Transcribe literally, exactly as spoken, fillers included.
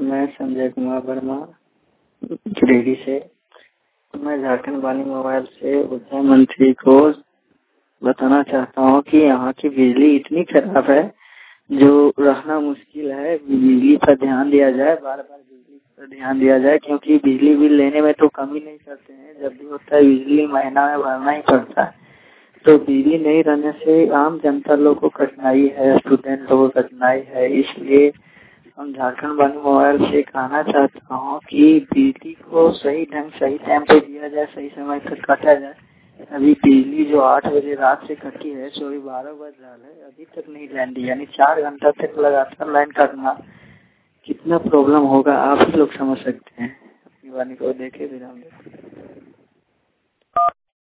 मैं संजय कुमार वर्मा गिरिडीह से। मैं झारखंड वाणी मोबाइल से ऊर्जा मंत्री को बताना चाहता हूँ कि यहाँ की बिजली इतनी खराब है जो रहना मुश्किल है। बिजली पर ध्यान दिया जाए, बार बार बिजली पर ध्यान दिया जाए, क्योंकि बिजली बिल लेने में तो कमी नहीं करते हैं। जब भी होता है बिजली महीना में भरना ही पड़ता है। तो बिजली नहीं रहने से आम जनता लोग को कठिनाई है, स्टूडेंट लोगों को कठिनाई है। इसलिए हम झारखंड वाणी मोबाइल से कहना चाहता हूँ कि बिजली को सही ढंग सही टाइम पे दिया जाए, सही समय पर काटा जाए। अभी बिजली जो आठ बजे रात से कटी है, सो अभी बारह बज रहा है, अभी तक नहीं लाइन दी, यानी चार घंटा तक लगातार लाइन काटना कितना प्रॉब्लम होगा आप ही लोग समझ सकते हैं। अपनी वाणी को देखे विराम देते।